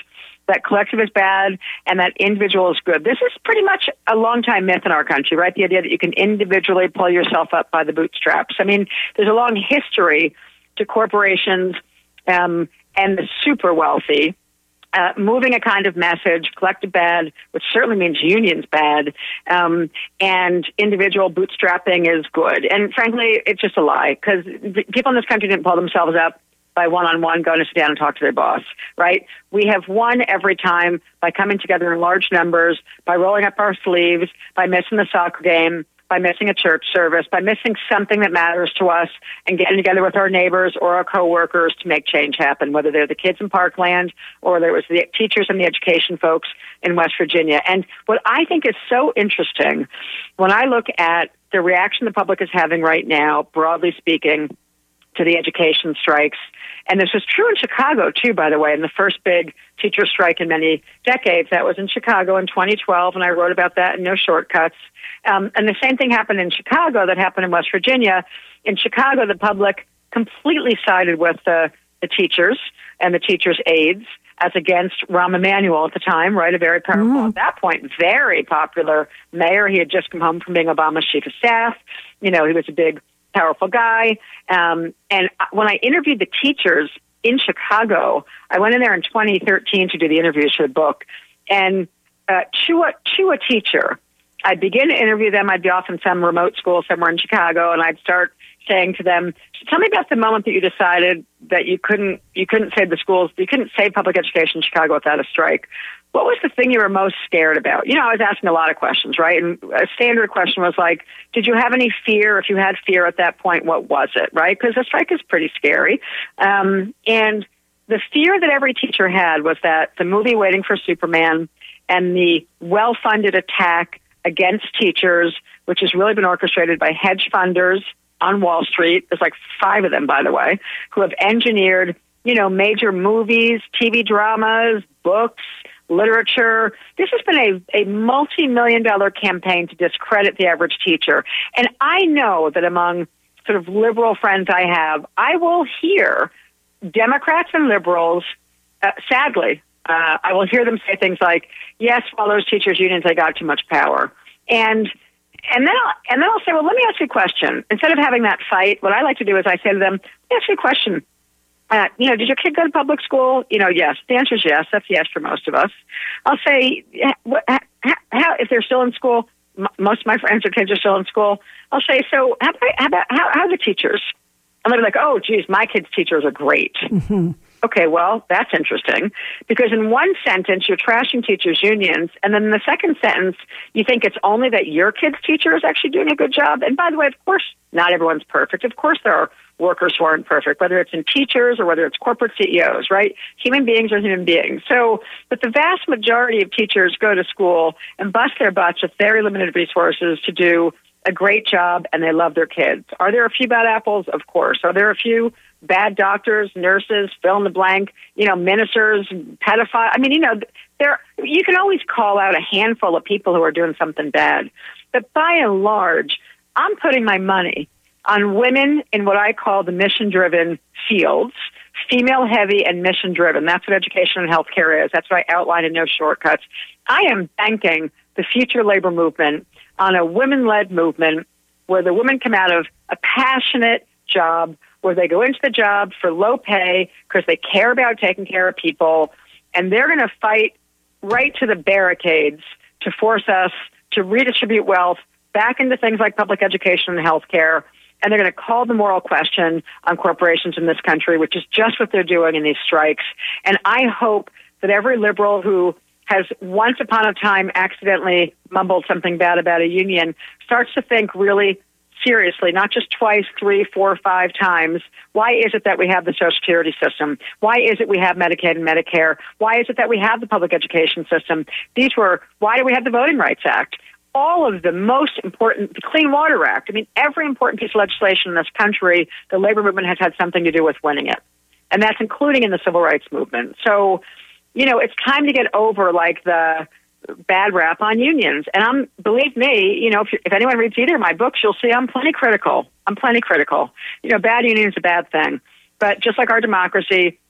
that collective is bad and that individual is good. This is pretty much a long-time myth in our country, right? The idea that you can individually pull yourself up by the bootstraps. I mean, there's a long history to corporations um, and the super wealthy Uh, moving a kind of message, collective bad, which certainly means unions bad, um, and individual bootstrapping is good. And frankly, it's just a lie, because people in this country didn't pull themselves up by one-on-one going to sit down and talk to their boss, right? We have won every time by coming together in large numbers, by rolling up our sleeves, by missing the soccer game, by missing a church service, by missing something that matters to us, and getting together with our neighbors or our coworkers to make change happen, whether they're the kids in Parkland or there was the teachers and the education folks in West Virginia. And what I think is so interesting, when I look at the reaction the public is having right now, broadly speaking, to the education strikes, and this was true in Chicago, too, by the way, in the first big teacher strike in many decades. That was in Chicago in twenty twelve, and I wrote about that in No Shortcuts. Um, and the same thing happened in Chicago that happened in West Virginia. In Chicago, the public completely sided with the, the teachers and the teachers' aides as against Rahm Emanuel at the time, right, a very powerful, mm. at that point, very popular mayor. He had just come home from being Obama's chief of staff. You know, he was a big, powerful guy. Um, and when I interviewed the teachers in Chicago, I went in there in twenty thirteen to do the interviews for the book. And uh, to, a, to a teacher, I'd begin to interview them. I'd be off in some remote school somewhere in Chicago, and I'd start saying to them, tell me about the moment that you decided that you couldn't you couldn't save the schools, you couldn't save public education in Chicago without a strike. What was the thing you were most scared about? You know, I was asking a lot of questions, right? And a standard question was like, did you have any fear? If you had fear at that point, what was it, right? Because a strike is pretty scary. Um, and the fear that every teacher had was that the movie Waiting for Superman and the well-funded attack against teachers, which has really been orchestrated by hedge funders on Wall Street, there's like five of them, by the way, who have engineered, you know, major movies, T V dramas, books, literature. This has been a, a multi-million dollar campaign to discredit the average teacher. And I know that among sort of liberal friends I have, I will hear Democrats and liberals, uh, sadly, uh, I will hear them say things like, yes, well, those teachers' unions, they got too much power. And and then I'll, and then I'll say, well, let me ask you a question. Instead of having that fight, what I like to do is I say to them, let me ask you a question. Uh, you know, did your kid go to public school? You know, yes. The answer is yes. That's yes for most of us. I'll say, what, how, how, if they're still in school, m- most of my friends or kids are still in school. I'll say, so how about, how, about, how, how are the teachers? And they'll be like, oh, geez, my kids' teachers are great. Mm-hmm. Okay, well, that's interesting, because in one sentence, you're trashing teachers' unions, and then in the second sentence, you think it's only that your kid's teacher is actually doing a good job. And by the way, of course, not everyone's perfect. Of course, there are workers who aren't perfect, whether it's in teachers or whether it's corporate C E Os, right? Human beings are human beings. So, but the vast majority of teachers go to school and bust their butts with very limited resources to do a great job, and they love their kids. Are there a few bad apples? Of course. Are there a few bad doctors, nurses, fill in the blank, you know, ministers, pedophiles? I mean, you know, there you can always call out a handful of people who are doing something bad. But by and large, I'm putting my money on women in what I call the mission-driven fields, female-heavy and mission-driven. That's what education and healthcare is. That's what I outlined in No Shortcuts. I am banking the future labor movement on a women-led movement where the women come out of a passionate job, where they go into the job for low pay because they care about taking care of people, and they're going to fight right to the barricades to force us to redistribute wealth back into things like public education and healthcare. And they're going to call the moral question on corporations in this country, which is just what they're doing in these strikes. And I hope that every liberal who has once upon a time accidentally mumbled something bad about a union starts to think really seriously, not just twice, three, four, five times. Why is it that we have the Social Security system? Why is it we have Medicaid and Medicare? Why is it that we have the public education system? These were, why do we have the Voting Rights Act? All of the most important, the Clean Water Act. I mean, every important piece of legislation in this country, the labor movement has had something to do with winning it. And that's including in the civil rights movement. So, you know, it's time to get over, like, the bad rap on unions. And I'm, believe me, you know, if, if anyone reads either of my books, you'll see I'm plenty critical. I'm plenty critical. You know, bad union is a bad thing. But just like our democracy,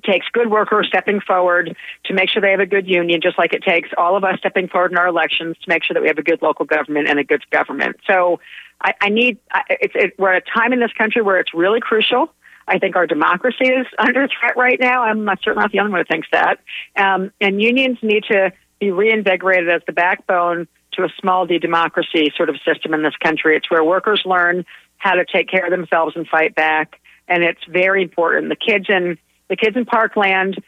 It takes good workers stepping forward to make sure they have a good union, just like it takes all of us stepping forward in our elections to make sure that we have a good local government and a good government. So I, I need, I, it's, it, we're at a time in this country where it's really crucial. I think our democracy is under threat right now. I'm not, certainly not the only one who thinks that. Um, and unions need to be reinvigorated as the backbone to a small d democracy sort of system in this country. It's where workers learn how to take care of themselves and fight back. And it's very important. The kids in the kids in Parkland,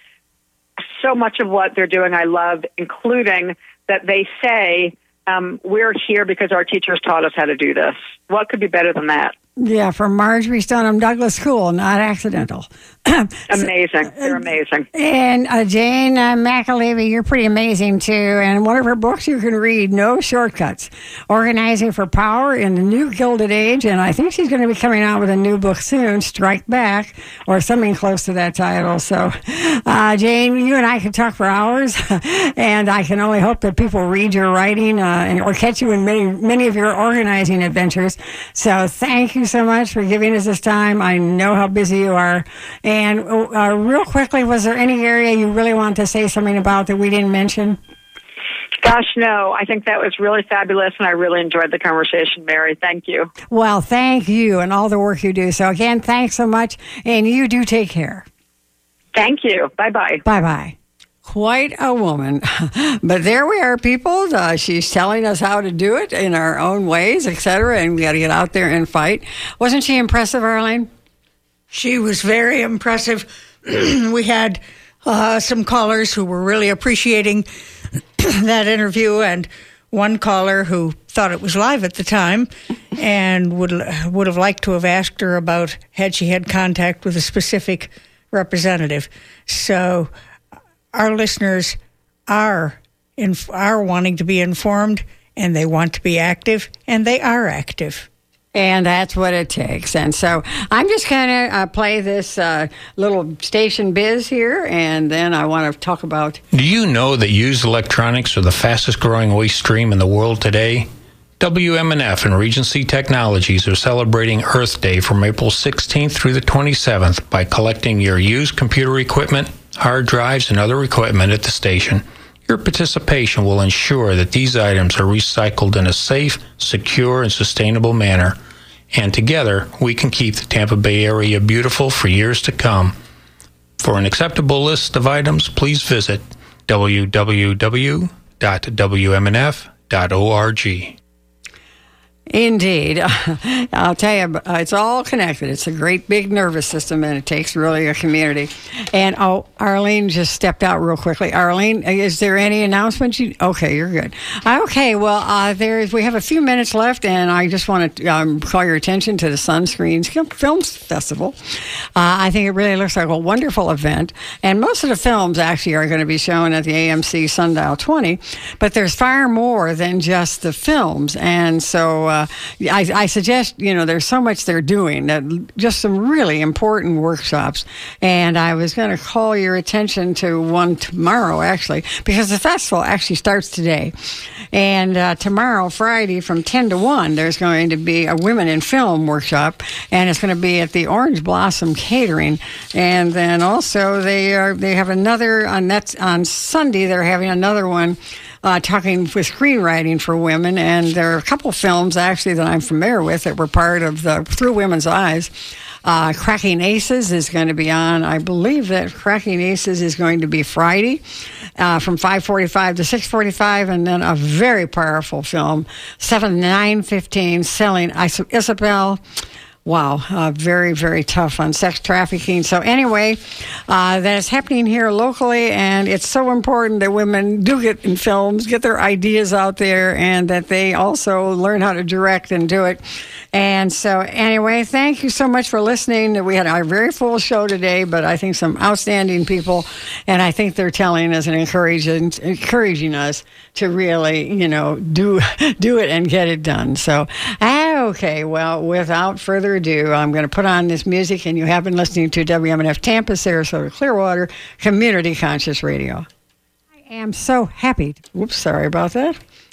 so much of what they're doing I love, including that they say, um, we're here because our teachers taught us how to do this. What could be better than that? Yeah, from Marjorie Stoneham Douglas School, not accidental. Amazing. They're amazing. And uh, Jane uh, McAlevey, you're pretty amazing, too. And one of her books you can read, No Shortcuts, Organizing for Power in the New Gilded Age. And I think she's going to be coming out with a new book soon, Strike Back, or something close to that title. So, uh, Jane, you and I could talk for hours, and I can only hope that people read your writing uh, and, or catch you in many, many of your organizing adventures. So thank you so much for giving us this time. I know how busy you are. And uh, real quickly, was there any area you really want to say something about that we didn't mention? Gosh, no. I think that was really fabulous, and I really enjoyed the conversation, Mary. Thank you. Well, thank you and all the work you do. So, again, thanks so much, and you do take care. Thank you. Bye-bye. Bye-bye. Quite a woman. But there we are, people. Uh, she's telling us how to do it in our own ways, et cetera, and we got to get out there and fight. Wasn't she impressive, Arlene? She was very impressive. We had uh, some callers who were really appreciating that interview, and one caller who thought it was live at the time and would would have liked to have asked her about had she had contact with a specific representative. So our listeners are in, are wanting to be informed, and they want to be active, and they are active. And that's what it takes. And so I'm just going to uh, play this uh, little station biz here, and then I want to talk about... Do you know that used electronics are the fastest growing waste stream in the world today? W M N F and Regency Technologies are celebrating Earth Day from April sixteenth through the twenty-seventh by collecting your used computer equipment, hard drives, and other equipment at the station. Your participation will ensure that these items are recycled in a safe, secure, and sustainable manner. And together, we can keep the Tampa Bay area beautiful for years to come. For an acceptable list of items, please visit w w w dot w m n f dot org. Indeed. I'll tell you, it's all connected. It's a great big nervous system, and it takes really a community. And, oh, Arlene just stepped out real quickly. Arlene, is there any announcements? You, okay, you're good. Okay, well, uh, there's, we have a few minutes left, and I just want to um, call your attention to the Sunscreens Films Festival. Uh, I think it really looks like a wonderful event, and most of the films actually are going to be shown at the A M C Sundial twenty, but there's far more than just the films, and so... Uh, I, I suggest, you know, there's so much they're doing, that just some really important workshops. And I was going to call your attention to one tomorrow, actually, because the festival actually starts today. And uh, tomorrow, Friday, from ten to one, there's going to be a Women in Film workshop, and it's going to be at the Orange Blossom Catering. And then also they are they have another, on, that's, on Sunday, they're having another one Uh, talking with screenwriting for women, and there are a couple films actually that I'm familiar with that were part of the Through Women's Eyes. Uh, Cracking Aces is going to be on. I believe that Cracking Aces is going to be Friday uh, from five forty-five to six forty-five, and then a very powerful film, seven nine fifteen, Selling Is- Isabel. Wow, uh, very, very tough on sex trafficking. So anyway, uh, that is happening here locally, and it's so important that women do get in films, get their ideas out there, and that they also learn how to direct and do it. And so anyway, thank you so much for listening. We had a very full show today, but I think some outstanding people, and I think they're telling us and encouraging, encouraging us to really, you know, do, do it and get it done. So, okay, well, without further ado, I'm going to put on this music, and you have been listening to W M N F Tampa, Sarasota, Clearwater, Community Conscious Radio. I am so happy. Whoops, sorry about that.